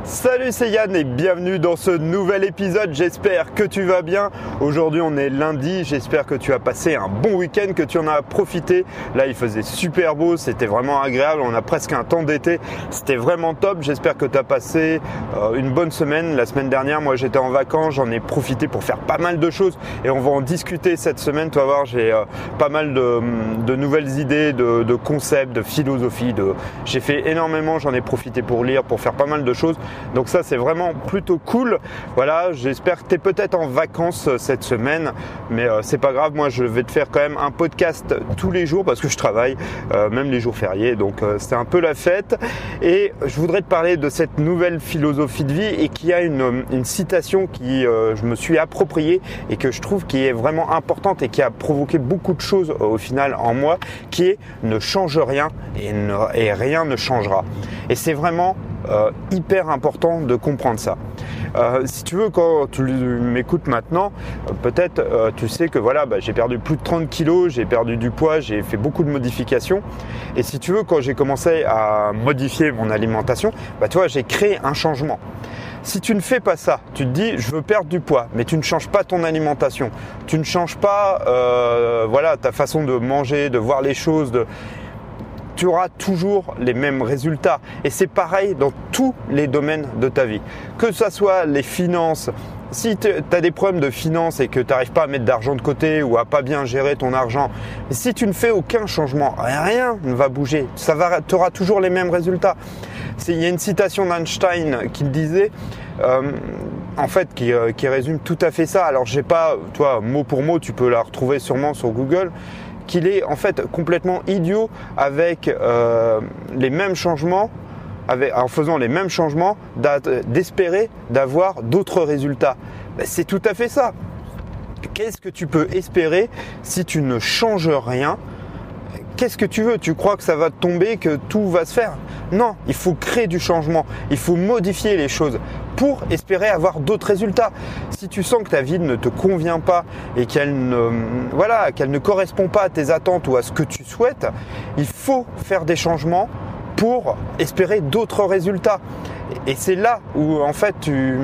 Salut, c'est Yann et bienvenue dans ce nouvel épisode. J'espère que tu vas bien. Aujourd'hui, on est lundi. J'espère que tu as passé un bon week-end, que tu en as profité. Là, il faisait super beau. C'était vraiment agréable. On a presque un temps d'été. C'était vraiment top. J'espère que tu as passé une bonne semaine. La semaine dernière, moi, j'étais en vacances. J'en ai profité pour faire pas mal de choses et on va en discuter cette semaine. Tu vas voir, j'ai pas mal de nouvelles idées, de concepts, de philosophie. J'ai fait énormément. J'en ai profité pour lire, pour faire pas mal de choses. Donc ça, c'est vraiment plutôt cool. Voilà, j'espère que tu es peut-être en vacances cette semaine, mais c'est pas grave. Moi, je vais te faire quand même un podcast tous les jours parce que je travaille, même les jours fériés. Donc c'est un peu la fête. Et je voudrais te parler de cette nouvelle philosophie de vie et qui a une citation qui je me suis appropriée et que je trouve qui est vraiment importante et qui a provoqué beaucoup de choses au final en moi, qui est « ne change rien et rien ne changera ». Et c'est vraiment hyper important de comprendre ça. Si tu veux, quand tu m'écoutes maintenant, peut-être tu sais que voilà, j'ai perdu plus de 30 kilos, j'ai perdu du poids, j'ai fait beaucoup de modifications. Et si tu veux, quand j'ai commencé à modifier mon alimentation, tu vois, j'ai créé un changement. Si tu ne fais pas ça, tu te dis je veux perdre du poids, mais tu ne changes pas ton alimentation, tu ne changes pas ta façon de manger, de voir les choses, tu auras toujours les mêmes résultats. Et c'est pareil dans tous les domaines de ta vie. Que ce soit les finances, si tu as des problèmes de finances et que tu n'arrives pas à mettre d'argent de côté ou à pas bien gérer ton argent, si tu ne fais aucun changement, rien ne va bouger. Tu auras toujours les mêmes résultats. Il y a une citation d'Einstein qui disait, qui résume tout à fait ça. Alors, j'ai pas, toi, mot pour mot, tu peux la retrouver sûrement sur Google, qu'il est en fait complètement idiot avec les mêmes changements, en faisant les mêmes changements, d'espérer d'avoir d'autres résultats. C'est tout à fait ça. Qu'est-ce que tu peux espérer si tu ne changes rien ? Qu'est-ce que tu veux ? Tu crois que ça va tomber, que tout va se faire ? Non, il faut créer du changement, il faut modifier les choses pour espérer avoir d'autres résultats. Si tu sens que ta vie ne te convient pas et qu'elle ne correspond pas à tes attentes ou à ce que tu souhaites, il faut faire des changements pour espérer d'autres résultats. Et c'est là où en fait,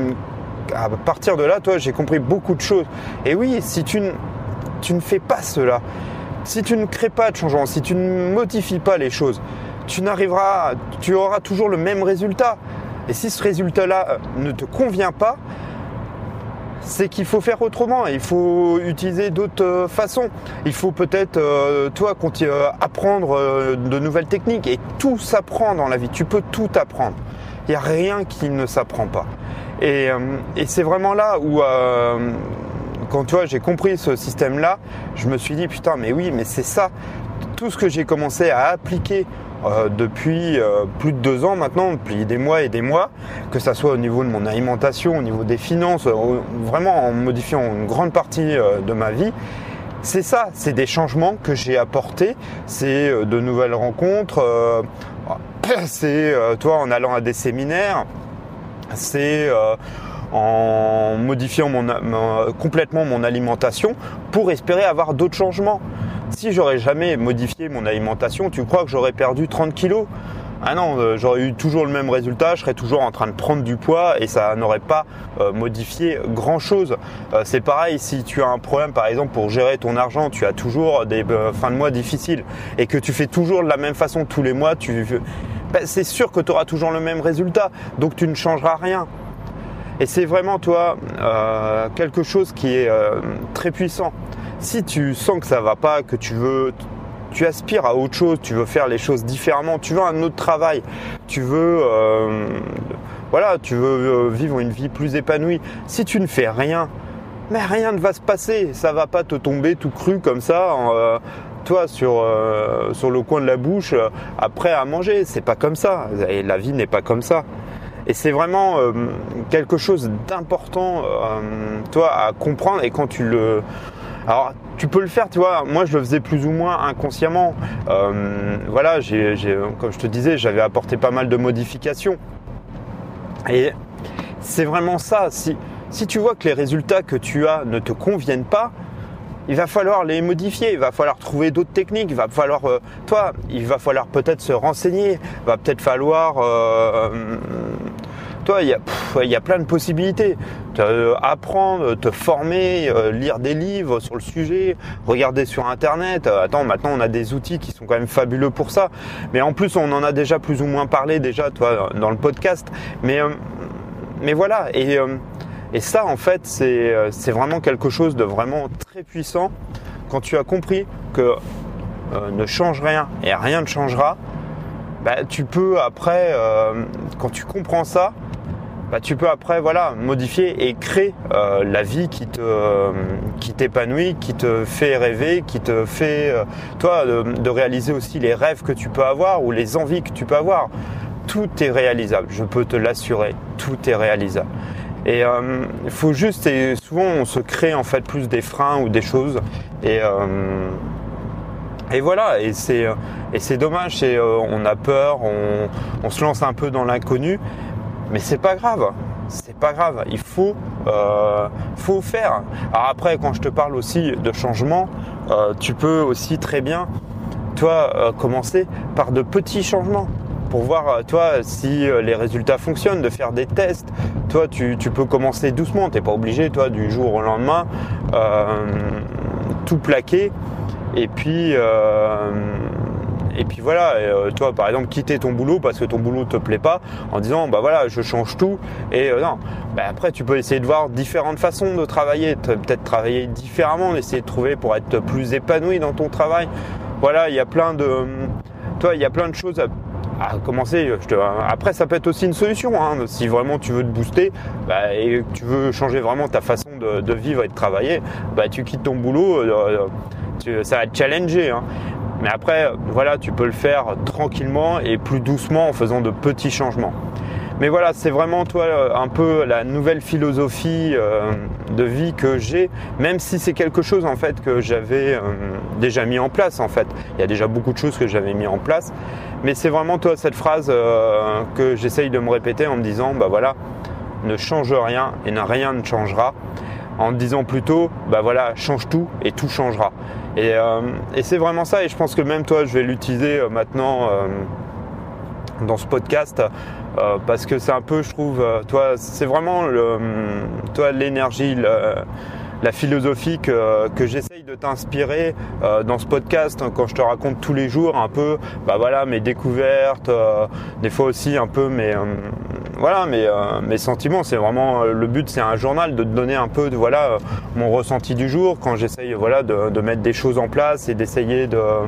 à partir de là, toi, j'ai compris beaucoup de choses. Et oui, si tu ne fais pas cela, si tu ne crées pas de changement, si tu ne modifies pas les choses, tu auras toujours le même résultat. Et si ce résultat-là ne te convient pas, c'est qu'il faut faire autrement. Il faut utiliser d'autres façons. Il faut peut-être, apprendre de nouvelles techniques. Et tout s'apprend dans la vie. Tu peux tout apprendre. Il n'y a rien qui ne s'apprend pas. Et c'est vraiment là où... quand j'ai compris ce système-là, je me suis dit putain, mais oui, mais c'est ça. Tout ce que j'ai commencé à appliquer depuis plus de 2 ans maintenant, depuis des mois et des mois, que ça soit au niveau de mon alimentation, au niveau des finances, vraiment en modifiant une grande partie de ma vie, c'est ça, c'est des changements que j'ai apportés, c'est de nouvelles rencontres, c'est en allant à des séminaires, c'est en modifiant complètement mon alimentation pour espérer avoir d'autres changements. Si j'aurais jamais modifié mon alimentation, tu crois que j'aurais perdu 30 kilos ? Ah non, j'aurais eu toujours le même résultat, je serais toujours en train de prendre du poids et ça n'aurait pas modifié grand chose. C'est pareil, si tu as un problème par exemple pour gérer ton argent, tu as toujours des fins de mois difficiles et que tu fais toujours de la même façon tous les mois, c'est sûr que tu auras toujours le même résultat, donc tu ne changeras rien. Et c'est vraiment, quelque chose qui est très puissant. Si tu sens que ça va pas, que tu aspires à autre chose, tu veux faire les choses différemment, tu veux un autre travail, tu veux vivre une vie plus épanouie. Si tu ne fais rien, mais rien ne va se passer. Ça va pas te tomber tout cru comme ça, sur le coin de la bouche, après à manger. C'est pas comme ça. Et la vie n'est pas comme ça. Et c'est vraiment quelque chose d'important, à comprendre. Et quand alors, tu peux le faire, moi je le faisais plus ou moins inconsciemment. Comme je te disais, j'avais apporté pas mal de modifications. Et c'est vraiment ça. Si tu vois que les résultats que tu as ne te conviennent pas, il va falloir les modifier, il va falloir trouver d'autres techniques, il va falloir peut-être se renseigner, il va peut-être falloir toi, il y a plein de possibilités. Apprendre, te former, lire des livres sur le sujet, regarder sur Internet. Maintenant, on a des outils qui sont quand même fabuleux pour ça. Mais en plus, on en a déjà plus ou moins parlé déjà, toi, dans le podcast. Mais voilà. Et ça, en fait, c'est vraiment quelque chose de vraiment très puissant. Quand tu as compris que ne change rien et rien ne changera, tu peux après, quand tu comprends ça, tu peux après modifier et créer la vie qui t'épanouit, qui te fait rêver, qui te fait de réaliser aussi les rêves que tu peux avoir ou les envies que tu peux avoir. Tout est réalisable, je peux te l'assurer, tout est réalisable. Et il faut juste, et souvent on se crée en fait plus des freins ou des choses, et voilà, et c'est dommage, on a peur, on se lance un peu dans l'inconnu, mais c'est pas grave, il faut faire. Alors après, quand je te parle aussi de changement, tu peux aussi très bien, commencer par de petits changements. Pour voir si les résultats fonctionnent, de faire des tests. Tu peux commencer doucement, t'es pas obligé du jour au lendemain tout plaquer et puis voilà, par exemple quitter ton boulot parce que ton boulot te plaît pas en disant je change tout et non. Après tu peux essayer de voir différentes façons de travailler, peut-être travailler différemment, essayer de trouver pour être plus épanoui dans ton travail. Voilà, il y a plein de choses à commencer. Après, ça peut être aussi une solution, si vraiment tu veux te booster et que tu veux changer vraiment ta façon de vivre et de travailler, tu quittes ton boulot, ça va te challenger. Mais après, tu peux le faire tranquillement et plus doucement en faisant de petits changements. Mais voilà, c'est vraiment un peu la nouvelle philosophie de vie que j'ai, même si c'est quelque chose en fait que j'avais déjà mis en place en fait. Il y a déjà beaucoup de choses que j'avais mis en place, mais c'est vraiment cette phrase que j'essaye de me répéter en me disant ne change rien et rien ne changera. En me disant plutôt change tout et tout changera. Et c'est vraiment ça, et je pense que même je vais l'utiliser maintenant dans ce podcast. Parce que c'est un peu, je trouve, c'est vraiment l'énergie, la philosophie que j'essaye de t'inspirer dans ce podcast quand je te raconte tous les jours un peu, mes découvertes, des fois aussi un peu mes sentiments. C'est vraiment le but, c'est un journal de te donner un peu mon ressenti du jour quand j'essaye de mettre des choses en place et d'essayer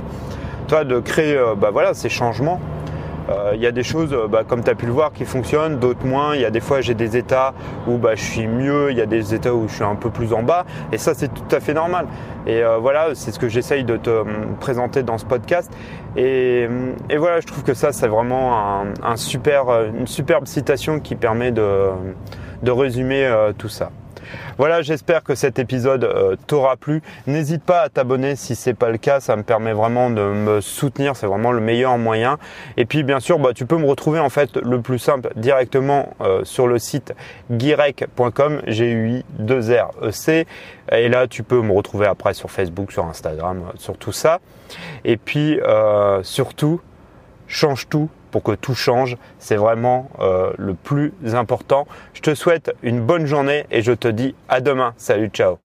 de créer ces changements. Il y a des choses, comme tu as pu le voir, qui fonctionnent, d'autres moins. Il y a des fois, j'ai des états où je suis mieux, il y a des états où je suis un peu plus en bas. Et ça, c'est tout à fait normal. Et c'est ce que j'essaye de te présenter dans ce podcast. Et voilà, je trouve que ça, c'est vraiment une superbe citation qui permet de résumer tout ça. Voilà, j'espère que cet épisode t'aura plu. N'hésite pas à t'abonner si c'est pas le cas, ça me permet vraiment de me soutenir, c'est vraiment le meilleur moyen. Et puis bien sûr, tu peux me retrouver en fait le plus simple directement sur le site guirec.com, GUI2REC. Et là, tu peux me retrouver après sur Facebook, sur Instagram, sur tout ça. Et puis surtout, change tout pour que tout change, c'est vraiment le plus important. Je te souhaite une bonne journée et je te dis à demain. Salut, ciao.